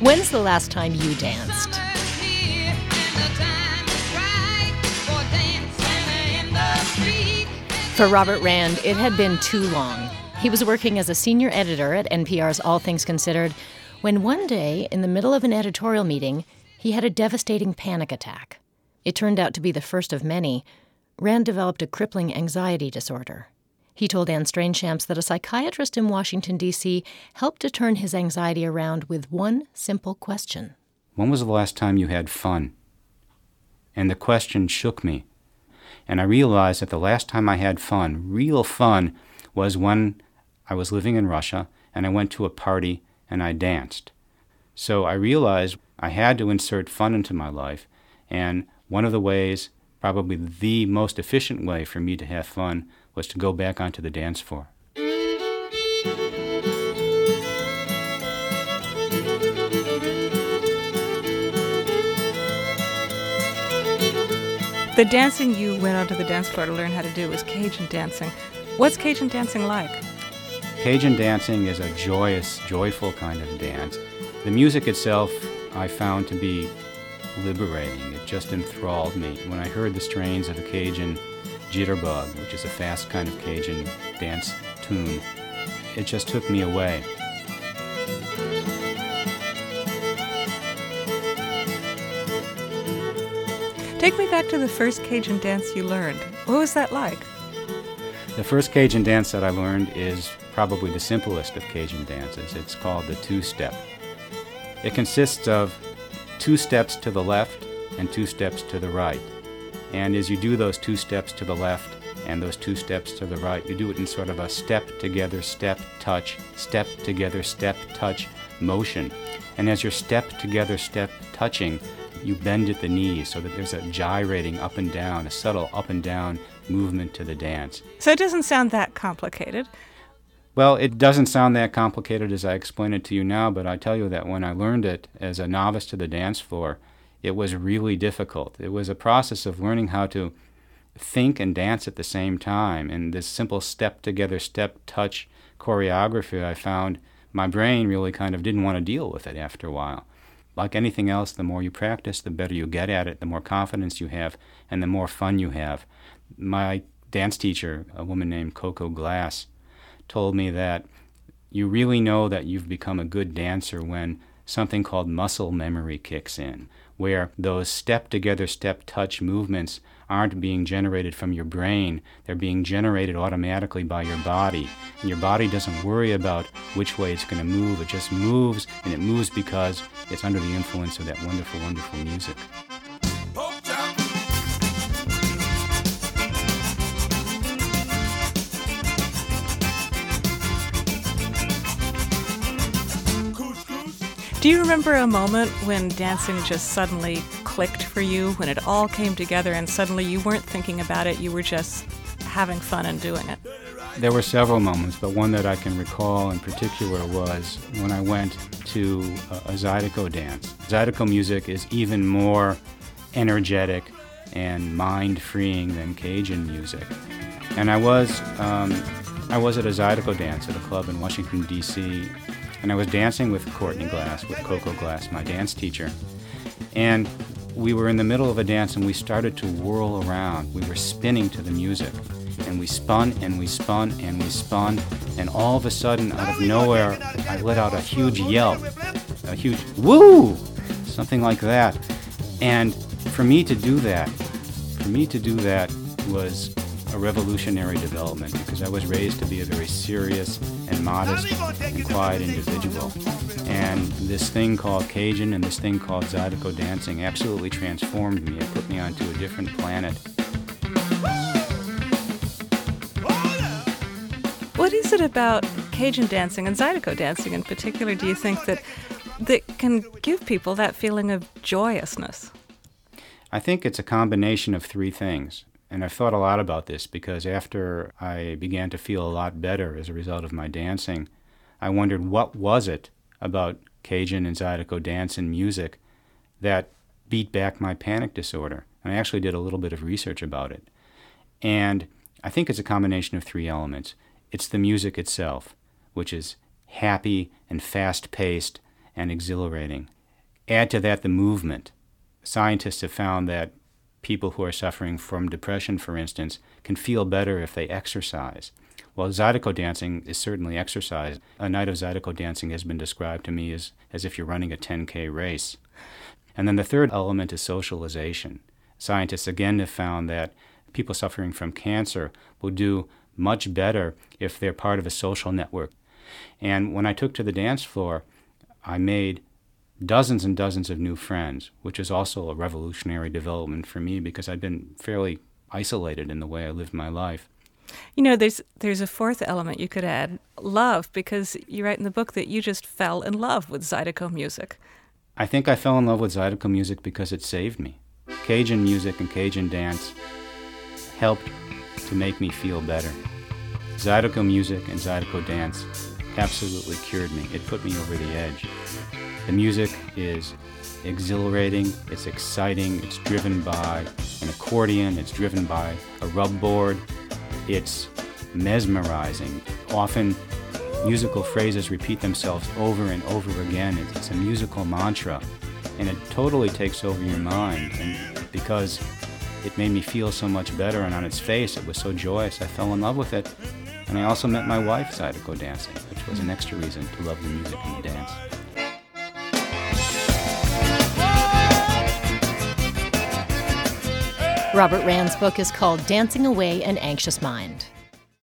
When's the last time you danced? For Robert Rand, it had been too long. He was working as a senior editor at NPR's All Things Considered when one day, in the middle of an editorial meeting, he had a devastating panic attack. It turned out to be the first of many. Rand developed a crippling anxiety disorder. He told Anne Strainchamps that a psychiatrist in Washington, D.C. helped to turn his anxiety around with one simple question. When was the last time you had fun? And the question shook me. And I realized that the last time I had fun, real fun, was when I was living in Russia and I went to a party and I danced. So I realized I had to insert fun into my life, and one of the ways, probably the most efficient way for me to have fun, was to go back onto the dance floor. The dancing you went onto the dance floor to learn how to do was Cajun dancing. What's Cajun dancing like? Cajun dancing is a joyous, joyful kind of dance. The music itself I found to be liberating. It just enthralled me. When I heard the strains of a Cajun jitterbug, which is a fast kind of Cajun dance tune, it just took me away. Take me back to the first Cajun dance you learned. What was that like? The first Cajun dance that I learned is probably the simplest of Cajun dances. It's called the two-step. It consists of 2 steps to the left and 2 steps to the right. And as you do those 2 steps to the left and those 2 steps to the right, you do it in sort of a step together, step, touch, step together, step, touch motion. And as you're step together, step touching, you bend at the knees so that there's a gyrating up and down, a subtle up and down movement to the dance. So it doesn't sound that complicated. Well, it doesn't sound that complicated as I explain it to you now, but I tell you that when I learned it as a novice to the dance floor, it was really difficult. It was a process of learning how to think and dance at the same time. And this simple step together, step touch choreography, I found my brain really kind of didn't want to deal with it after a while. Like anything else, the more you practice, the better you get at it, the more confidence you have, and the more fun you have. My dance teacher, a woman named Coco Glass, told me that you really know that you've become a good dancer when something called muscle memory kicks in, where those step-together, step-touch movements aren't being generated from your brain. They're being generated automatically by your body. And your body doesn't worry about which way it's going to move. It just moves, and it moves because it's under the influence of that wonderful, wonderful music. Do you remember a moment when dancing just suddenly clicked for you, when it all came together and suddenly you weren't thinking about it, you were just having fun and doing it? There were several moments, but one that I can recall in particular was when I went to a Zydeco dance. Zydeco music is even more energetic and mind-freeing than Cajun music. And I was at a Zydeco dance at a club in Washington, D.C., and I was dancing with Courtney Glass, with Coco Glass, my dance teacher. And we were in the middle of a dance and we started to whirl around. We were spinning to the music. And we spun and we spun and we spun. And all of a sudden, out of nowhere, I let out a huge yelp, a huge woo, something like that. And for me to do that was a revolutionary development because I was raised to be a very serious and modest and quiet individual. And this thing called Cajun and this thing called Zydeco dancing absolutely transformed me. It put me onto a different planet. What is it about Cajun dancing and Zydeco dancing in particular, do you think, that can give people that feeling of joyousness? I think it's a combination of 3 things. And I've thought a lot about this because after I began to feel a lot better as a result of my dancing, I wondered what was it about Cajun and Zydeco dance and music that beat back my panic disorder. And I actually did a little bit of research about it. And I think it's a combination of 3 elements. It's the music itself, which is happy and fast-paced and exhilarating. Add to that the movement. Scientists have found that people who are suffering from depression, for instance, can feel better if they exercise. Well, Zydeco dancing is certainly exercise. A night of Zydeco dancing has been described to me as if you're running a 10K race. And then the third element is socialization. Scientists again have found that people suffering from cancer will do much better if they're part of a social network. And when I took to the dance floor, I made dozens and dozens of new friends, which is also a revolutionary development for me because I'd been fairly isolated in the way I lived my life. You know, there's a fourth element you could add, love, because you write in the book that you just fell in love with Zydeco music. I think I fell in love with Zydeco music because it saved me. Cajun music and Cajun dance helped to make me feel better. Zydeco music and Zydeco dance absolutely cured me. It put me over the edge. The music is exhilarating, it's exciting, it's driven by an accordion, it's driven by a rub board, it's mesmerizing. Often musical phrases repeat themselves over and over again. It's a musical mantra, and it totally takes over your mind. And because it made me feel so much better, and on its face it was so joyous, I fell in love with it. And I also met my wife Zydeco dancing, which was an extra reason to love the music and the dance. Robert Rand's book is called Dancing Away an Anxious Mind.